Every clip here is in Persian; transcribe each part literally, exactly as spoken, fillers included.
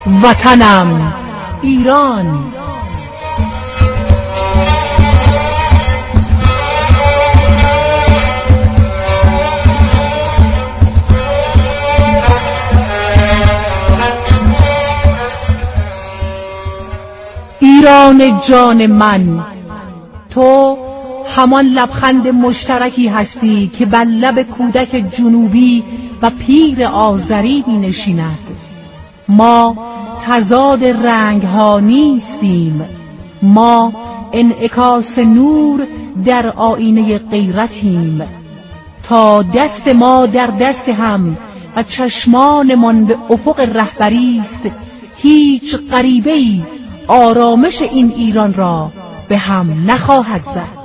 وطنم ایران. ایران جان من، تو همان لبخند مشترکی هستی که بر لب کودک جنوبی و پیر آذری می نشیند. ما تضاد رنگ ها نیستیم، ما انعکاس نور در آینه غیرتیم. تا دست ما در دست هم و چشمانمان به افق رهبری است، هیچ غریبه‌ای آرامش این ایران را به هم نخواهد زد.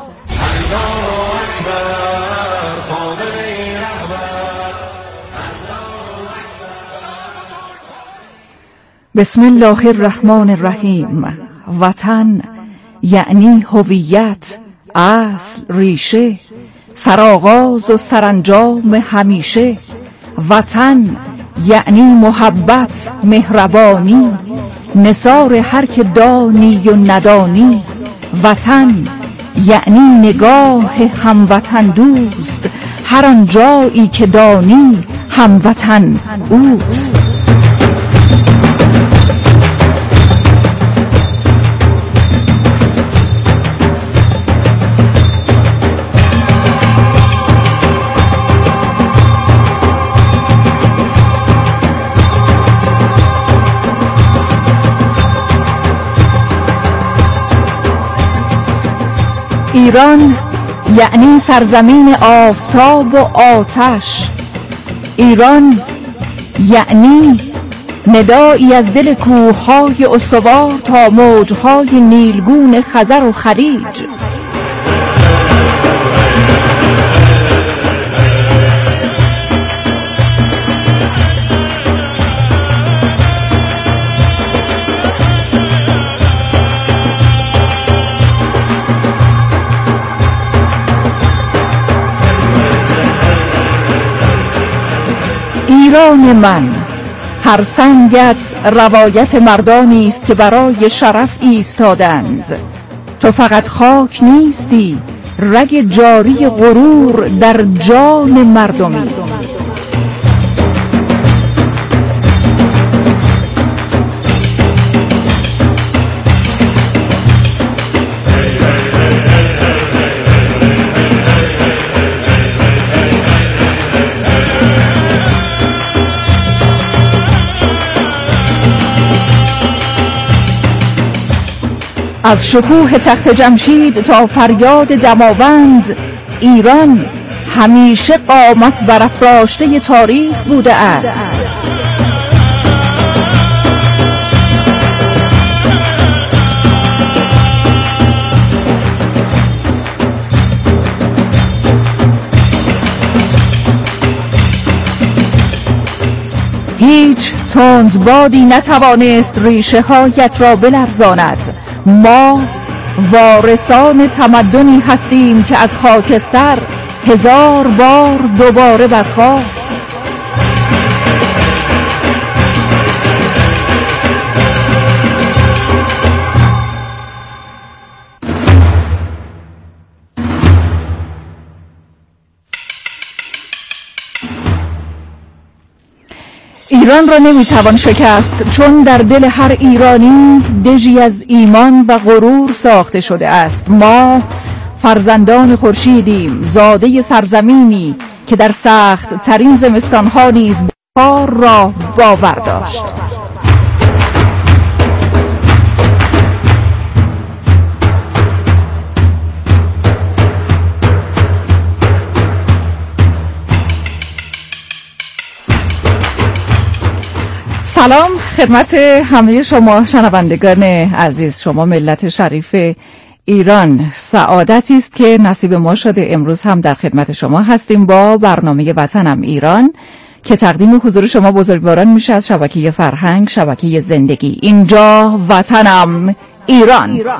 بسم الله الرحمن الرحیم. وطن یعنی هویت، اصل، ریشه، سرآغاز و سرانجام همیشه. وطن یعنی محبت، مهربانی، نثار هر که دانی و ندانی. وطن یعنی نگاه هموطن دوست، هر آن جایی که دانی هموطن اوست. ایران یعنی سرزمین آفتاب و آتش. ایران یعنی ندایی از دل کوه‌های استوار تا موج‌های نیلگون خزر و خلیج. ایران من، هر سنگت روایت مردانی است که برای شرف ایستادند. تو فقط خاک نیستی، رگ جاری غرور در جان مردمی. از شکوه تخت جمشید تا فریاد دماوند، ایران همیشه قامت برافراشته تاریخ بوده است. هیچ تندبادی نتوانست ریشه هایت را بلرزاند. ما وارثان تمدنی هستیم که از خاکستر هزار بار دوباره برخاست. ایران را نمیتوان شکست، چون در دل هر ایرانی دژی از ایمان و غرور ساخته شده است. ما فرزندان خورشیدیم، زاده سرزمینی که در سخت ترین زمستانها نیز بهار را باور داشت. سلام خدمت همه شما شنوندگان عزیز، شما ملت شریف ایران. سعادتی است که نصیب ما شده امروز هم در خدمت شما هستیم با برنامه وطنم ایران که تقدیم حضور شما بزرگواران میشه از شبکه فرهنگ، شبکه زندگی. اینجا وطنم ایران, ایران.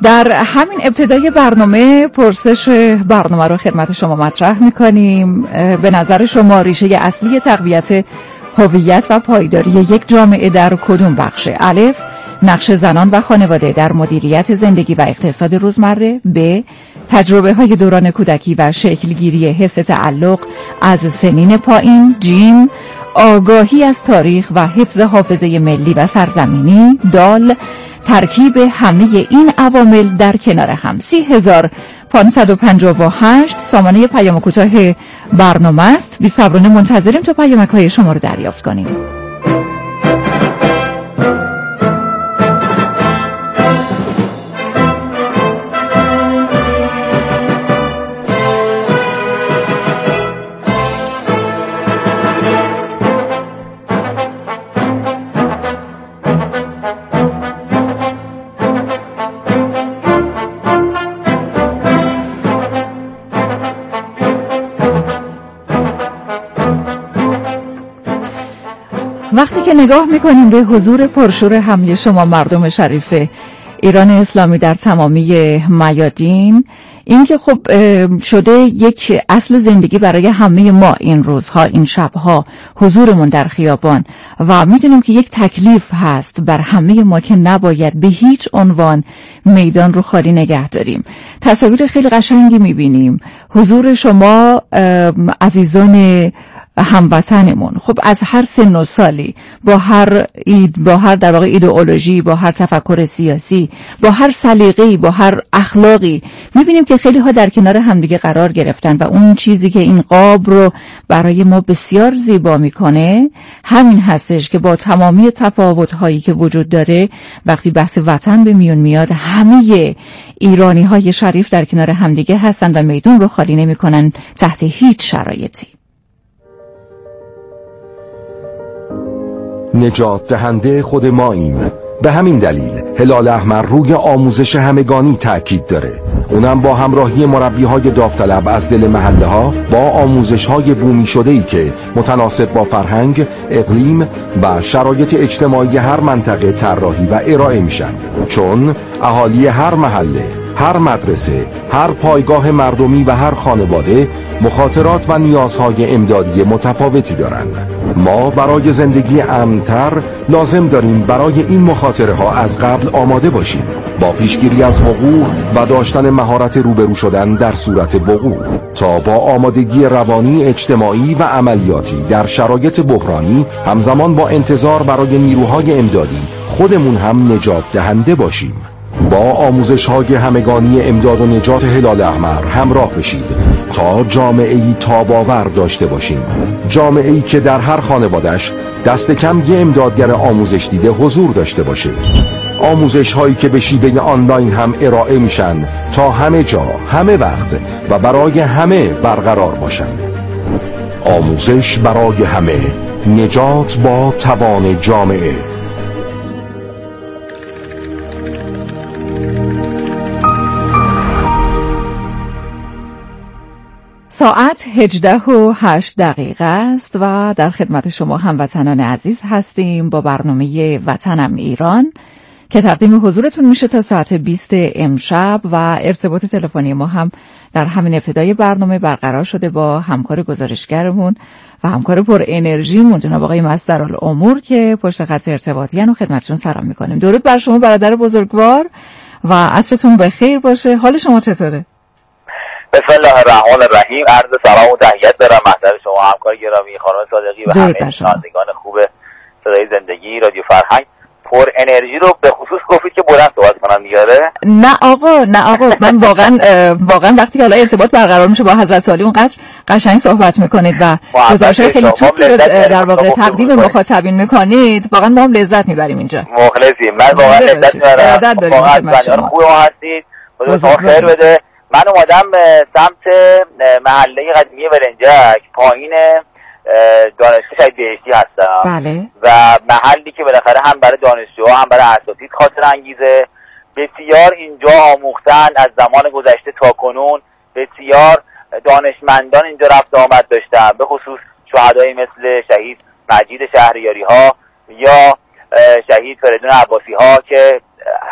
در همین ابتدای برنامه پرسش برنامه رو خدمت شما مطرح میکنیم. به نظر شما ریشه اصلی تقویت هویت و پایداری یک جامعه در کدوم بخشه؟ الف، نقش زنان و خانواده در مدیریت زندگی و اقتصاد روزمره. ب، تجربه های دوران کودکی و شکلگیری حس تعلق از سنین پایین. جیم، آگاهی از تاریخ و حفظ حافظه ملی و سرزمینی. دال، ترکیب همه این عوامل در کنار هم. سی هزار پانصد و پنجاه و هشت سامانه پیام کوتاه برنامه است. بی صبرانه منتظریم تا پیامک های شما رو دریافت کنیم. وقتی که نگاه میکنیم به حضور پرشور همه شما مردم شریف ایران اسلامی در تمامی میادین، این که خب شده یک اصل زندگی برای همه ما این روزها، این شبها، حضورمون در خیابان، و میدونیم که یک تکلیف هست بر همه ما که نباید به هیچ عنوان میدان رو خالی نگه داریم. تصاویر خیلی قشنگی میبینیم. حضور شما عزیزان هموطنمون خب از هر سن و سالی، با هر اید، با هر در واقع ایدئولوژی، با هر تفکر سیاسی، با هر سلیقه‌ای، با هر اخلاقی، میبینیم که خیلی ها در کنار همدیگه قرار گرفتن و اون چیزی که این قاب رو برای ما بسیار زیبا میکنه همین هستش که با تمامی تفاوت‌هایی که وجود داره وقتی بحث وطن به میون میاد همه ایرانی‌های شریف در کنار همدیگه هستن و میدون رو خالی نمی‌کنن تحت هیچ شرایطی. نجات دهنده خود ماییم. به همین دلیل هلال احمر روی آموزش همگانی تأکید داره، اونم با همراهی مربی‌های داوطلب از دل محله ها با آموزش‌های بومی شده‌ای که متناسب با فرهنگ، اقلیم و شرایط اجتماعی هر منطقه طراحی و ارائه میشن، چون اهالی هر محله، هر مدرسه، هر پایگاه مردمی و هر خانواده مخاطرات و نیازهای امدادی متفاوتی دارند. ما برای زندگی امن‌تر لازم داریم برای این مخاطره ها از قبل آماده باشیم، با پیشگیری از وقوع و داشتن مهارت روبرو شدن در صورت وقوع، تا با آمادگی روانی، اجتماعی و عملیاتی در شرایط بحرانی همزمان با انتظار برای نیروهای امدادی خودمون هم نجات دهنده باشیم. با آموزش‌های همگانی امداد و نجات هلال احمر همراه بشید تا جامعه‌ای تاب‌آور داشته باشیم، جامعه‌ای که در هر خانواده‌اش دست کم یه امدادگر آموزش دیده حضور داشته باشه، آموزش‌هایی که به شیوه آنلاین هم ارائه میشن تا همه جا، همه وقت و برای همه برقرار باشن. آموزش برای همه، نجات با توان جامعه. ساعت هجده و هشت دقیقه است و در خدمت شما هموطنان عزیز هستیم با برنامه وطنم ایران که تقدیم حضورتون میشه تا ساعت بیست امشب، و ارتباط تلفنی ما هم در همین ابتدای برنامه برقرار شده با همکار گزارشگرمون و همکار پر انرژیمون جناب آقای مصدرالامور که پشت خط ارتباطی ان و خدمتتون سلام میکنیم. درود بر شما برادر بزرگوار و عصرتون بخیر باشه. حال شما چطوره؟ بسم الله الرحمن الرحیم. عرض سلام و تحیت دارم محضر شما همکار گرامی خانم صادقی و همه شنوندگان خوب صدای زندگی رادیو فرهنگ. پر انرژی رو به خصوص گفتید که بلند صحبت کنم دیگه؟ نه آقا، نه آقا، من واقعا واقعا وقتی که حالا ارتباط برقرار میشه با حضرت عالی اونقدر قشنگ صحبت میکنید و گزارش‌های خیلی توپی رو در واقع تقدیم مخاطبین میکنید، واقعا ما هم لذت میبریم اینجا. مخلصیم. من واقعا لذت میبرم. واقعا خوب ما هستید. خدا خیر بده. من اومدم سمت محله قدیمی برنجک پایین دانشگاه شهید بهشتی هستم. بله. و محلی که بالاخره هم برای دانشجوها هم برای اساتید خاطر انگیزه. بسیار اینجا آموختن از زمان گذشته تا کنون، بسیار دانشمندان اینجا رفت آمد داشتن، به خصوص شهدایی مثل شهید مجید شهریاری ها یا شهید فریدون عباسی ها که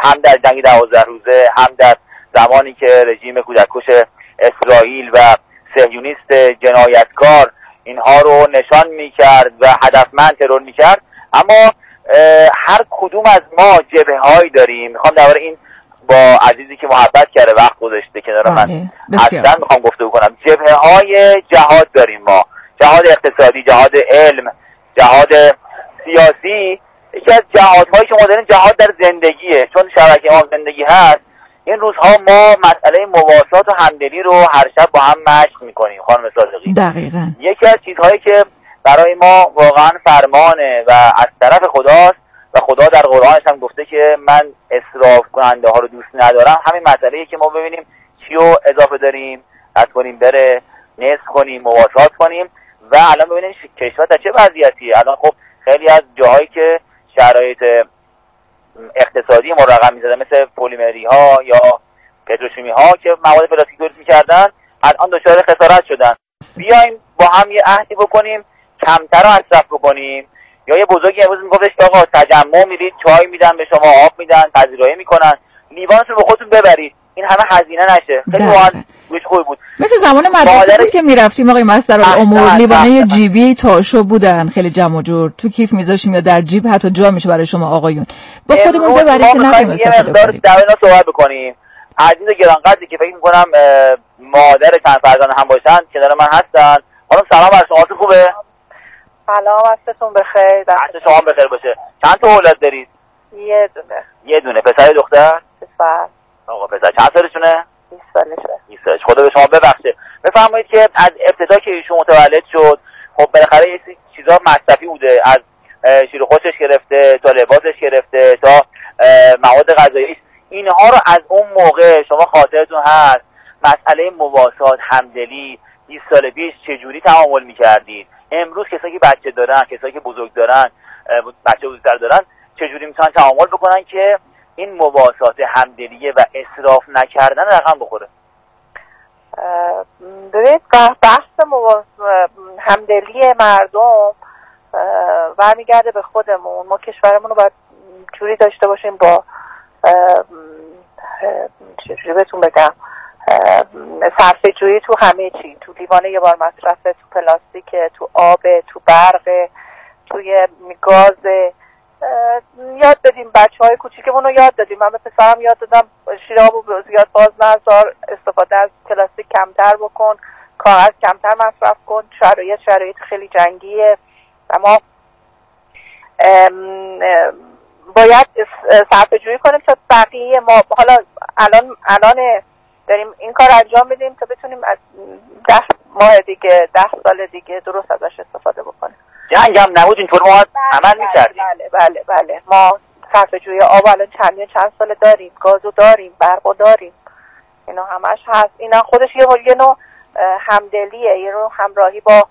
هم در جنگ دوازده روزه، هم در زمانی که رژیم کودککش اسرائیل و صهیونیست جنایتکار اینها رو نشان میکرد و هدفمند ترور میکرد. اما هر کدوم از ما جبهه هایی داریم. میخوام درباره این با عزیزی که محبت کرده وقت گذاشته کنار من اصلا میخوام گفتگو کنم. جبهه های جهاد داریم ما، جهاد اقتصادی، جهاد علم، جهاد سیاسی. یکی از جهادهایی که ما داریم جهاد در زندگیه، چون شبکه ما زندگی هست. این روزها ما مسئله مواسات و همدلی رو هر شب با هم مشق میکنیم خانم صادقی. دقیقاً یکی از چیزهایی که برای ما واقعا فرمانه و از طرف خداست و خدا در قرآنش هم گفته که من اسراف کننده ها رو دوست ندارم، همین مسئله‌ایه که ما ببینیم چی رو اضافه داریم، از کنیم بره، نصف کنیم، مواسات کنیم. و الان ببینیم کشور در چه وضعیتیه. الان خب خیلی از جاهایی که شرایط اقتصادی ما رقم می‌زدن مثل پلیمری ها یا پتروشیمی ها که مواد پلاستیک تولید می‌کردن الان دچار خسارت شدن. بیایم با هم یه عهدی بکنیم کمتر رو مصرف بکنیم. یا یه بزرگی امروز میگفتش که آقا تجمع میرید چای میدن به شما، آب میدن، پذیرایی میکنن، لیوانتون رو به خودتون ببرید، این همه هزینه نشه. خیلی واقعا گوش خوبی بود. مثل زمان مدرسه بود که میرفتیم آقای مصدرالامور لیوانه جیبی تاشو بودن خیلی جمع و جور تو کیف میذاشیم یا در جیب حتی جا میشه برای شما آقایون با خودمون ببرید که نریم استفاده کنیم. در اینا صحبت بکنیم. عزیز گرانقدری که فکر میکنم مادر چند فرزند هم باشن کنار من هستن. خانم سلام بر شما، خوبه؟ سلام، وقتتون بخیر. وقت شما بخیر باشه. چند تا اولاد دارید؟ یه دونه. یه دونه. پسر دختر؟ پسر. آقا پسر چند سالشونه؟ بیست سالشه. بیست سالش. خدا به شما ببخشه. بفرمایید که از ابتدا که ایشون متولد شد خب بالاخره یه چیزا مصرفی بوده، از شیر و خوشش گرفته تا لباسش گرفته تا مواد غذایی، اینها رو از اون موقع شما خاطرتون هست مسئله مواسات، همدلی بیست سال پیش چجوری تعامل می‌کردید؟ امروز کسایی که بچه دارن، کسایی که بزرگ دارن، بچه بزرگتر دارن، چجوری میتونن تعامل بکنن که این مواسات همدلیه و اسراف نکردن رقم بخوره؟ ببینید بحث مواس... همدلی مردم برمیگرده به خودمون. ما کشورمون رو باید جوری داشته باشیم با چجوری بهتون بگم صرفه جویی تو همه چی، تو لیوانه یه بار مصرفه، تو پلاستیک، تو آب، تو برق، توی گاز. یاد بدیم بچه های کوچیکمون رو یاد دادیم. من به پسرم یاد دادم شیرابو زیاد باز نذار، استفاده از پلاستیک کمتر بکن، کاغذ کمتر مصرف کن. شرایط شرایط خیلی جنگیه و ما باید صرفه جویی کنیم تا بقیه ما حالا الان الان داریم این کار انجام بدیم تا بتونیم از ده ماه دیگه، ده سال دیگه درست ازش استفاده بکنیم. جنگ هم نبود اینطور ما عمل می‌کردیم. بله بله بله ما صرفه جویی آب الان چند چند سال داریم، گازو داریم، برقو داریم، اینا همش هست. اینا خودش یه یه نوع همدلیه، یه نوع همراهی با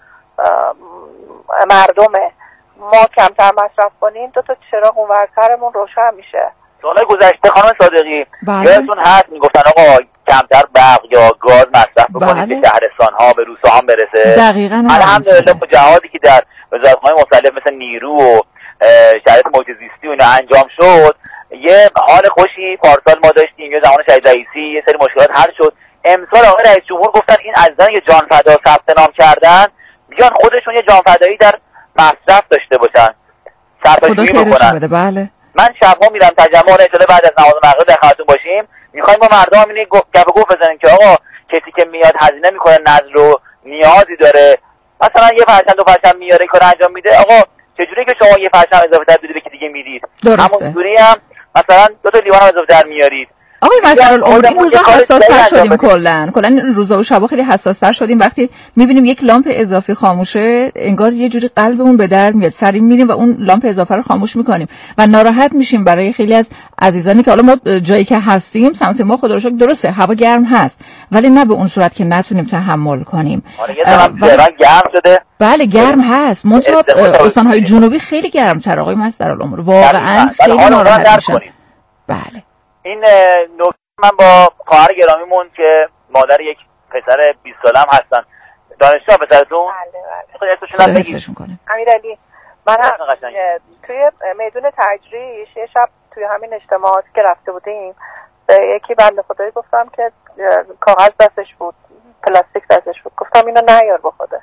مردمه. ما کمتر مصرف کنیم دو تا چراغ اونورترمون روشن میشه. سال گذشته خانم صادقی یادتون هست میگفتن آقا کمتر برق یا گاز مصرف بکنید که شهرستان ها به روستاها هم برسه. دقیقاً. الحمدلله با جهادی که در وزارت‌های مختلف مثل نیرو و شرایط محیط زیستی و اینا انجام شد، یه حال خوشی پارسال ما داشتیم. یه زمان شهید رئیسی یه سری مشکلات حل شد. امسال آقای رئیس جمهور گفتن این عزیزان که جان فدا ثبت نام کردن بیان خودشون یه جان فدایی در مصرف داشته باشن، صرفه‌جویی بکنن. بله. من شب‌ها میرم تجمع، ان شاءالله بعد از نماز مغرب در خدمتتون باشیم. می‌خوایم با مردم اینو گپ گفت بزنیم که آقا کسی که میاد هزینه میکنه، نذر رو نیازی داره، مثلا یه فرسنگ دو فرسنگ میاره کار انجام میده، آقا چجوری که شما یه فرسنگ اضافه تر بدید به که دیگه میدید، همون جوری هم مثلا دو تا لیوان اضافه تر میارید. آقای مصدرالامور این روزا حساس‌تر شدیم کلا کلا این روزا و شبا خیلی حساس‌تر شدیم. وقتی می‌بینیم یک لامپ اضافی خاموشه انگار یه جوری قلبمون به در میاد، سریع میریم و اون لامپ اضافه رو خاموش می‌کنیم و ناراحت میشیم برای خیلی از عزیزانی که حالا ما جایی که هستیم سمت ما خدا رو شکر درسته هوا گرم هست ولی نه به اون صورت که نتونیم تحمل کنیم. آره یه طرف گرم شده. بله گرم هست. منتها استان‌های جنوبی خیلی گرم‌تر آقای مصدرالامور، واقعا خیلی ناراحت میشم. بله. این نکته من با خواهر گرامیمون که مادر یک پسر بیست ساله هم هستن، دانشجو پسرتون؟ بله بله. خود اسمشون هم بگید. امیرعلی. من توی میدون تجریش یه شب توی همین اجتماعاتی که رفته بودیم به یکی بنده خدایی گفتم که کاغذ دستش بود، پلاستیک دستش بود، گفتم اینو نیار با خودت.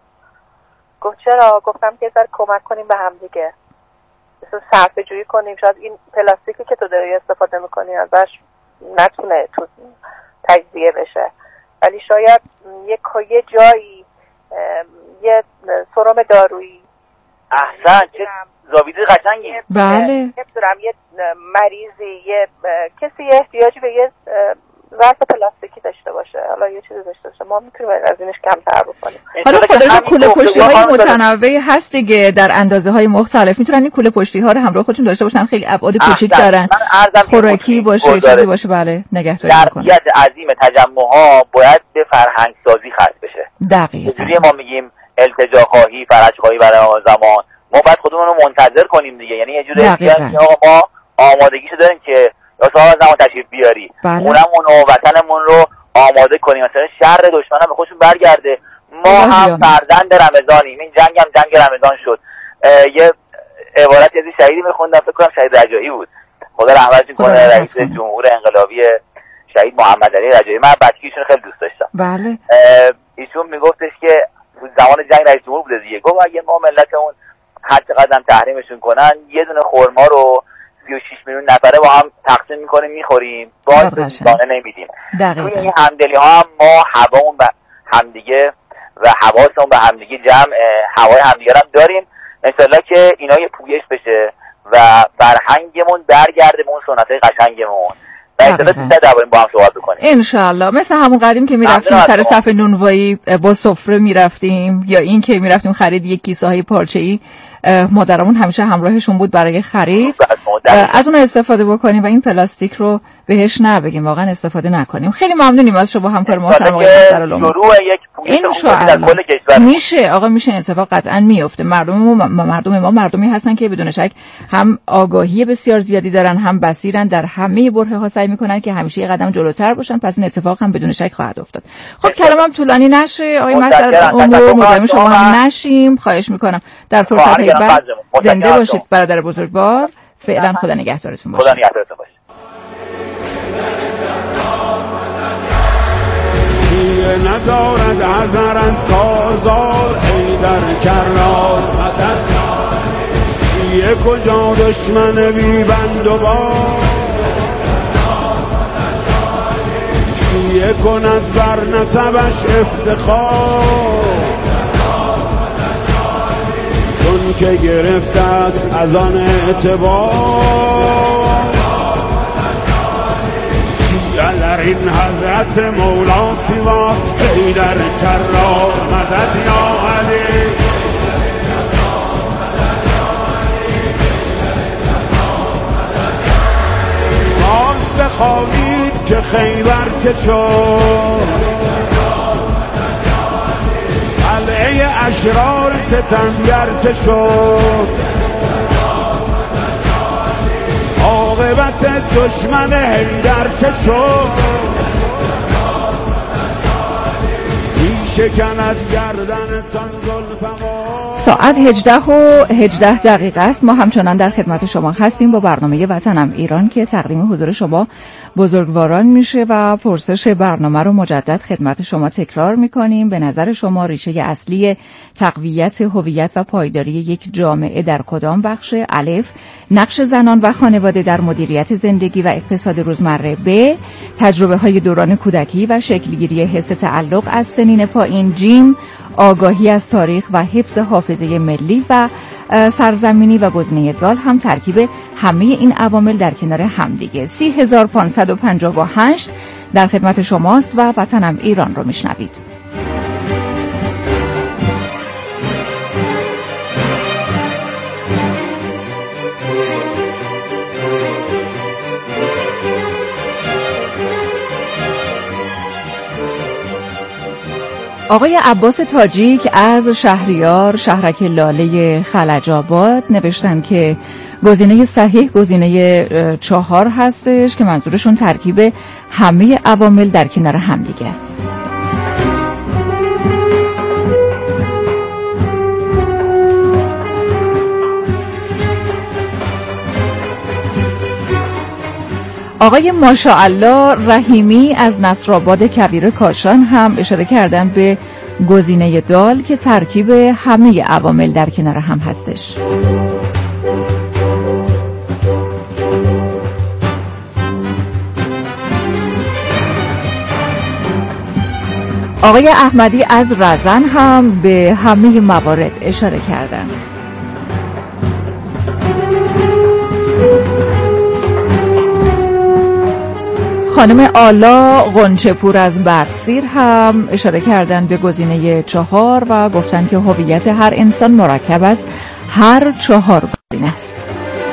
گفت چرا؟ گفتم که ذره کمک کنیم به هم دیگه، مثلا صرفه جویی کنیم، شاید این پلاستیکی که تو داری استفاده میکنی ازش نتونه تو تجزیه بشه، ولی شاید یک یه جایی یه سرم دارویی. احسن، چه زاویه قشنگی. بله. نمیدونم یه مریضی، یه کسی احتیاجی به یه ظرف پلاستیکی داشته باشه، حالا یه چیزی داشته باشه، ما میتونیم از اینش کمتر بکنیم. حالا خودش کوله پشتی های متنوعی هست دیگه در اندازه های مختلف، میتونن این کوله پشتی ها رو همراه خودشون داشته باشن، خیلی ابعاد کوچیک دارن، خوراکی باشه، چیزی باشه، بله نگهداری کنه. درجه عظیم تجمع ها باید به فرهنگ سازی ختم بشه. دقیقاً. اینجوری ما میگیم التجا خواهی، فرج خواهی برای زمان، ما باید خودمون رو منتظر کنیم دیگه، یعنی یه جوری که آقا ما آمادگیشو داریم که یا صاحب زمان تشریف بیاری، خونمون و وطنمون رو آماده کنیم مثلا شر دشمن هم به خودشون برگرده. ما هم فرزند رمضانیم، این جنگ هم جنگ رمضان شد. یه عبارتی از شهیدی میخوندم، فکر کنم شهید رجایی بود، خدا رحمتش کنه، رئیس جمهور انقلابی شهید محمد علی رجایی. من بچگیشون خیلی دوست داشتم. بله. ایشون میگفتش که زمان جنگ رئیس جمهور بوده دیگه، گفت اگه ما ملتمون هر چقدر هم تحریمشون کنن یه دونه خرما رو سی و شش میلیون نفره با هم تقسیم میکنیم میخوریم، باز به دیگانه نمیدیم. توی این همدلی ها هم ما هوامون به همدیگه و حواسمون به همدیگه جمع هوای همدیگه هم داریم. انشالله که اینا یه پویش بشه و فرهنگمون برگرده به اون سنتای قشنگمون و انشالله سیزده درباره با هم صحبت بکنیم انشالله. مثل همون قدیم که میرفتیم سر صف نونوایی با سفره میرفتیم، یا این که میرفتیم خرید یک کیسه های پارچه‌ای، مادرمون همیشه همراهشون بود برای خرید، از اون استفاده بکنیم و این پلاستیک رو بهش نبگیم، واقعا استفاده نکنیم. خیلی ممنونیم از شما همکار محترم آقای نصرالله. میشه آقا، میشه این اتفاق قطعا میفته. مردم ما مردم ما مردمی هستن که بدون شک هم آگاهی بسیار زیادی دارن، هم بصیرن، در همه برهه ها سعی میکنن که همیشه یه قدم جلوتر باشن، پس این اتفاق هم بدون شک خواهد افتاد. خب کلامم طولانی نشه آقای نصرالله، مزاحم شما هم نشیم، خواهش میکنم. در فرصت‌های بعد زنده باشید برادر بزرگوار. فعلا خدا نگهدارتون باشه. خدا نگهدارتون باشه. ندارد حذر از کارزار ای در کرار مدد، یه کجا دشمن بی بند و بار، یه کند بر نسبش افتخار، چون که گرفته است از آن اعتبار، در این حضرت مولا سوا ای در کرار مدد یا علی. باز بخوابید که خیبر چه شد، قلعه اشرار ستمگر چه شد، عاقبت دشمن حیدر چه شد، شکند گردنتان ذوالفقار. ساعت هجده و هجده دقیقه است. ما همچنان در خدمت شما هستیم با برنامه وطنم ایران که تقدیم حضور شما بزرگواران میشه و پرسش برنامه رو مجدد خدمت شما تکرار میکنیم. به نظر شما ریشه اصلی تقویت هویت و پایداری یک جامعه در کدام بخش؟ الف، نقش زنان و خانواده در مدیریت زندگی و اقتصاد روزمره. ب، تجربه های دوران کودکی و شکلگیری حس تعلق از سنین پایین. جیم، آگاهی از تاریخ و حفظ حافظه ملی و سرزمینی. و گزینه دال هم ترکیب همه این عوامل در کنار همدیگه. سی هزار پانصد و پنجاه و هشت در خدمت شماست و وطنم ایران رو میشنوید. آقای عباس تاجیک از شهریار شهرک لاله خلج آباد نوشتن که گزینه صحیح گزینه چهار هستش که منظورشون ترکیب همه عوامل در کنار همدیگه است. آقای ماشاءالله رحیمی از نصرآباد کویر کاشان هم اشاره کردن به گزینه دال که ترکیب همه عوامل در کنار هم هستش. آقای احمدی از رزن هم به همه موارد اشاره کردن. خانم آلا غنچه‌پور از بردسیر هم اشاره کردن به گزینه چهار و گفتن که هویت هر انسان مرکب از هر چهار گزینه است.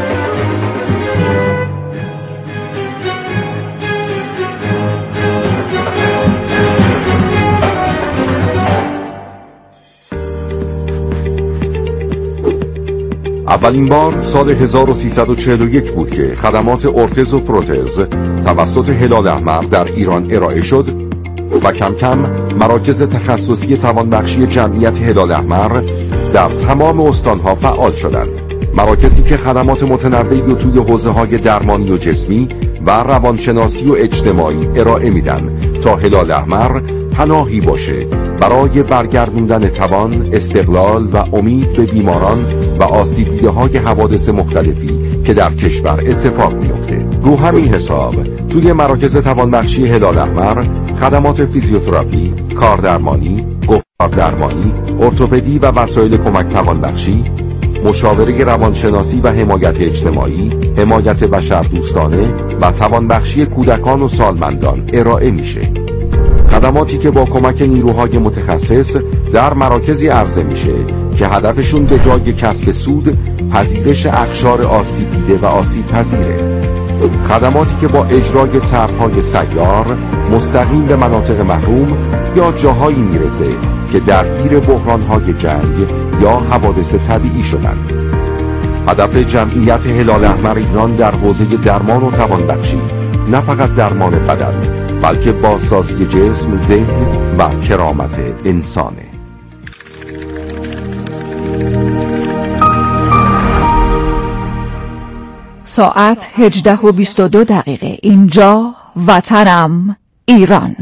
اولین بار سال هزار و سیصد و چهل و یک بود که خدمات ارتز و پروتز توسط هلال احمر در ایران ارائه شد و کم کم مراکز تخصصی توانبخشی جمعیت هلال احمر در تمام استانها فعال شدند. مراکزی که خدمات متنوعی و توی حوزه‌های درمانی و جسمی و روانشناسی و اجتماعی ارائه میدن تا هلال احمر پناهی باشه برای برگردوندن توان، استقلال و امید به بیماران و آسیب دیده‌های حوادث مختلفی که در کشور اتفاق میفته. رو همین حساب توی مراکز توانبخشی هلال احمر خدمات فیزیوتراپی، کاردرمانی، گفتار درمانی، ارتوپدی و وسایل کمک توانبخشی، مشاوره روانشناسی و حمایت اجتماعی، حمایت بشردوستانه و توانبخشی کودکان و سالمندان ارائه میشه. خدماتی که با کمک نیروهای متخصص در مراکزی عرضه میشه که هدفشون به جای کسب سود پذیرش اقشار آسیب دیده و آسیب پذیره. خدماتی که با اجرای طرح‌های سیار مستقیم به مناطق محروم یا جاهایی میرسه که درگیر بحران‌های جنگ یا حوادث طبیعی شدن. هدف جمعیت هلال احمر ایران در حوزه درمان و توانبخشی نه فقط درمان بدن بلکه بازسازی جسم، ذهن و کرامت انسانه. ساعت هجده و بیست و دو دقیقه. اینجا وطنم ایران.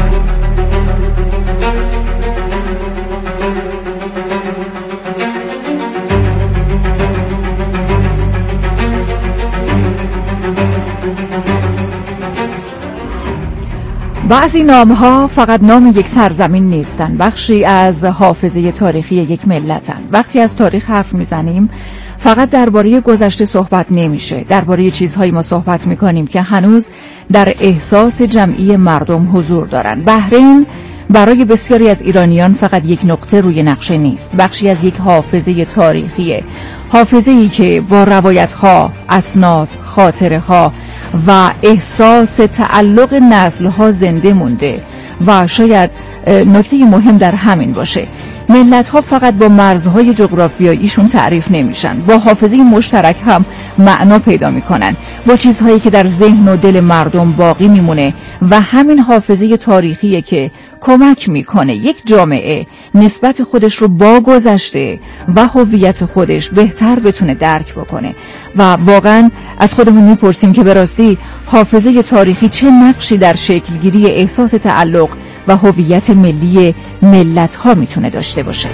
بعضی نام‌ها فقط نام یک سرزمین نیستن، بخشی از حافظه تاریخی یک ملتن. وقتی از تاریخ حرف میزنیم فقط درباره گذشته صحبت نمیشه، درباره چیزهایی ما صحبت میکنیم که هنوز در احساس جمعی مردم حضور دارن. بحرین برای بسیاری از ایرانیان فقط یک نقطه روی نقشه نیست، بخشی از یک حافظه تاریخیه، حافظه‌ای که با روایت‌ها، اسناد، خاطره‌ها و احساس تعلق نسل‌ها زنده مونده. و شاید نکته مهم در همین باشه، ملت‌ها فقط با مرزهای جغرافیاییشون تعریف نمیشن، با حافظه مشترک هم معنا پیدا میکنن، با چیزهایی که در ذهن و دل مردم باقی میمونه و همین حافظه تاریخیه که کمک میکنه یک جامعه نسبت خودش رو با گذشته و هویت خودش بهتر بتونه درک بکنه. و واقعا از خودمون میپرسیم که به راستی حافظه تاریخی چه نقشی در شکلگیری احساس تعلق و هویت ملی ملت‌ها میتونه داشته باشه.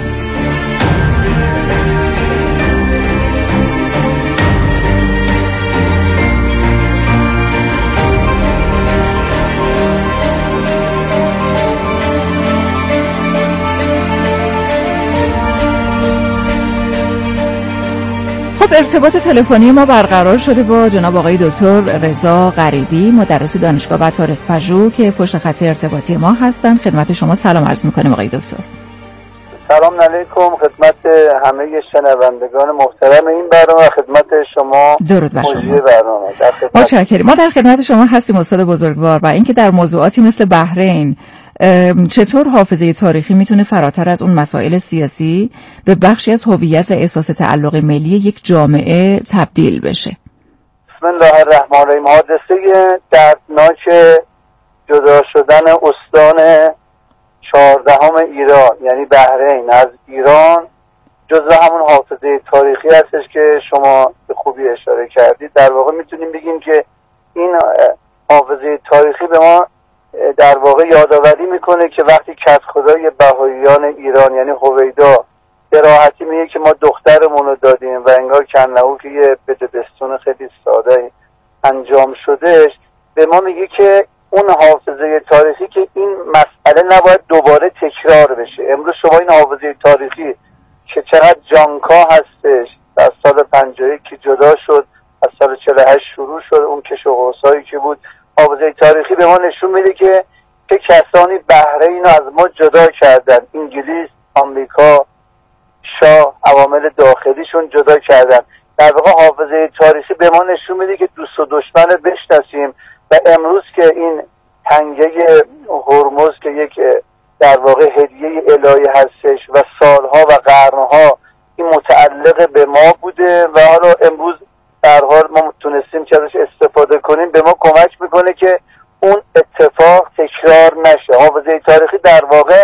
خب ارتباط تلفنی ما برقرار شده با جناب آقای دکتر رضا غریبی، مدرس دانشگاه و تاریخ پژوه که پشت خط ارتباطی ما هستند. خدمت شما سلام عرض می‌کنیم آقای دکتر. سلام علیکم خدمت همه شنوندگان محترم این برنامه، خدمت شما درود بر شما. برنامه متشکرم. ما در خدمت شما هستیم استاد بزرگوار و اینکه در موضوعاتی مثل بحرین چطور حافظه تاریخی میتونه فراتر از اون مسائل سیاسی به بخشی از هویت و احساس تعلق ملی یک جامعه تبدیل بشه؟ بسم الله الرحمن الرحیم. حادثه دردناک جدا شدن استان چهاردهم ایران یعنی بحرین از ایران جزو همون حافظه تاریخی هستش که شما به خوبی اشاره کردید. در واقع میتونیم بگیم که این حافظه تاریخی به ما در واقع یادآوری میکنه که وقتی کدخدای بهائیان ایران یعنی هویدا به راحتی میگه که ما دخترمون رو دادیم و انگار کنهو که یه بدبستون خیلی ساده انجام شدهش، به ما میگه که اون حافظه تاریخی که این مسئله نباید دوباره تکرار بشه. امروز شما این حافظه تاریخی که چقدر جانکا هستش، از سال پنجاه و یک که جدا شد، از سال چهل و هشت شروع شد، اون کش و قوسایی که بود، حافظه تاریخی به ما نشون میده که چه کسانی بهره اینو از ما جدا کردن. انگلیس، آمریکا، شاه، عوامل داخلیشون جدا کردن. در واقع حافظه تاریخی به ما نشون میده که دوست و دشمن رو بشناسیم و امروز که این تنگه هرمز که یک در واقع هدیه الهی هستش و سالها و قرنها این متعلق به ما بوده و حالا امروز در حال ما تونستیم که ازش استفاده کنیم، به ما کمک میکنه که اون اتفاق تکرار نشه. حافظه تاریخی در واقع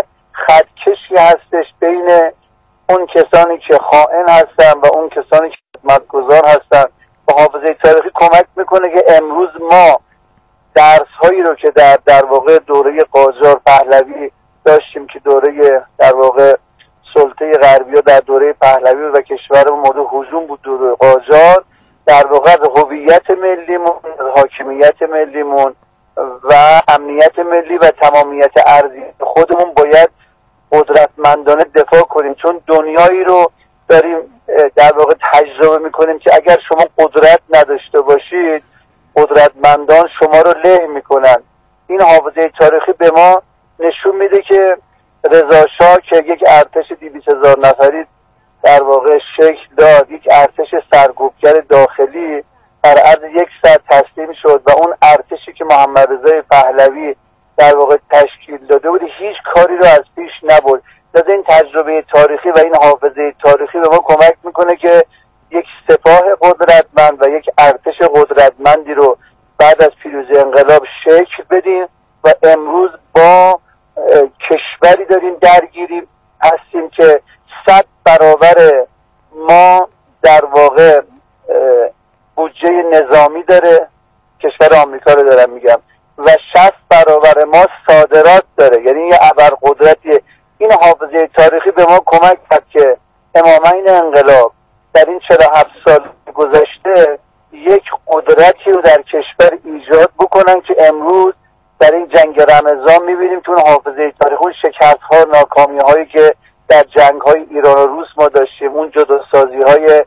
خطکشی هستش بین اون کسانی که خائن هستن و اون کسانی که خدمتگزار هستن و حافظه تاریخی کمک میکنه که امروز ما درس هایی رو که در در واقع دوره قاجار پهلوی داشتیم که دوره در واقع سلطه غربی در دوره پهلوی و کشورمون مورد هجوم بود دوره قاجار، در واقع از هویت ملیمون، حاکمیت ملیمون و امنیت ملی و تمامیت ارضی خودمون باید قدرتمندانه دفاع کنیم، چون دنیایی رو داریم در واقع تجربه میکنیم که اگر شما قدرت نداشته باشید قدرتمندان شما رو له میکنن. این حافظه تاریخی به ما نشون میده که رضا شاه که یک ارتش دویست هزار نفری در واقع شکل داد، یک ارتش سرکوبگر داخلی در عرض یک ساعت تسلیم شد و اون ارتشی که محمد رضا پهلوی در واقع تشکیل داده بود هیچ کاری رو از پیش نبرد. لذا این تجربه تاریخی و این حافظه تاریخی به ما کمک میکنه که یک سپاه قدرتمند و یک ارتش قدرتمندی رو بعد از پیروزی انقلاب شکل بدیم و امروز با کشوری داریم درگیریم هستیم که صد برابر ما در واقع بودجه نظامی داره، کشور آمریکا رو دارم میگم، و شصت برابر ما صادرات داره، یعنی یه ابرقدرتیه. این حافظه تاریخی به ما کمک کرد که امامین انقلاب در این چهل و هفت سال گذشته یک قدرتی رو در کشور ایجاد بکنن که امروز در این جنگ رمضان میبینیم تو حافظه تاریخی اون شکست ها، ناکامی هایی که در جنگ های ایران و روس ما داشتیم، اون جداسازی های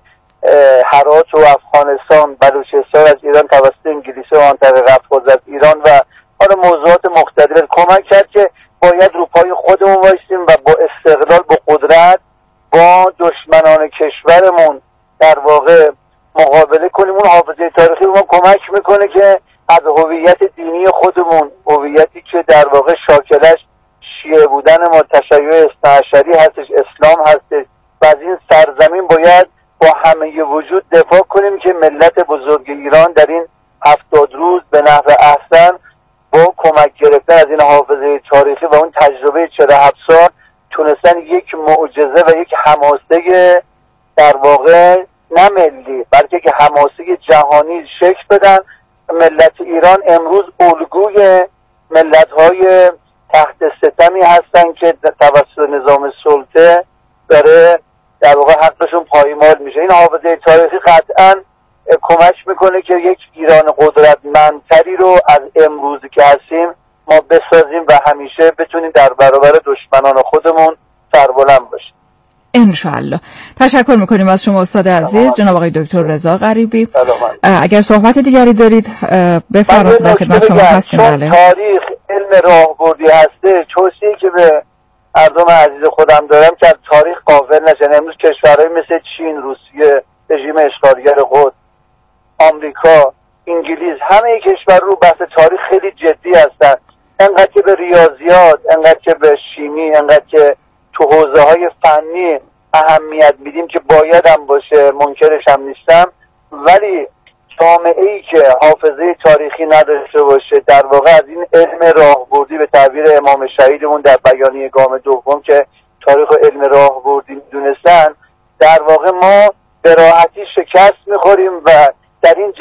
هرات و افغانستان، بلوچستان از ایران توسط انگلیس و منطقه رفت از ایران و حالا موضوعات مختلف کمک کرد که باید رو پای خودمون وایسیم و با استقلال، با قدرت، با دشمنان کشورمون در واقع مقابله کنیم. اون حافظه تاریخی ما کمک میکنه که از هویت دینی خودمون، هویتی که در واقع شاکلش شیعه بودن ما، تشیع اثناعشری هستش، اسلام هستش و از این سرزمین باید با همه وجود دفاع کنیم که ملت بزرگ ایران در این هفتاد روز به نحو احسن با کمک گرفتن از این حافظه تاریخی و اون تجربه چهل و هفت سال تونستن یک معجزه و یک حماسه در واقع نه ملی بلکه که حماسه جهانی شکل بدن. ملت ایران امروز الگوی ملت‌های تحت ستمی هستن که توسط نظام سلطه داره در واقع حقشون پایمال میشه. این حافظه تاریخی قطعاً کمک میکنه که یک ایران قدرتمندتری رو از امروزی که هستیم ما بسازیم و همیشه بتونیم در برابر دشمنان خودمون سربلند باشیم. انشالله. تشکر میکنیم از شما استاد عزیز جناب آقای دکتر رضا غریبی. اگر صحبت دیگری دارید بفرمایید، در خدمت شما هستیم. بله. تاریخ علم راهبردی هسته، توصیه‌ای که به مردم عزیز خودم دارم که از تاریخ غافل نشن. امروز کشورهای مثل چین، روسیه، رژیم اشغالگر قدس، آمریکا، انگلیس، همه کشور رو بحث تاریخ خیلی جدی هستن. انقدر که به ریاضیات، انقدر که به شیمی، انقدر که تو حوزه های فنی اهمیت میدیم که باید هم باشه، منکرش هم نیستم، ولی جامعه ای که حافظه تاریخی نداشته باشه در واقع از این علم راهبردی به تعبیر امام شهیدمون در بیانیه گام دوم که تاریخ و علم راهبردی میدونستن، در واقع ما به راحتی شکست میخوریم و در این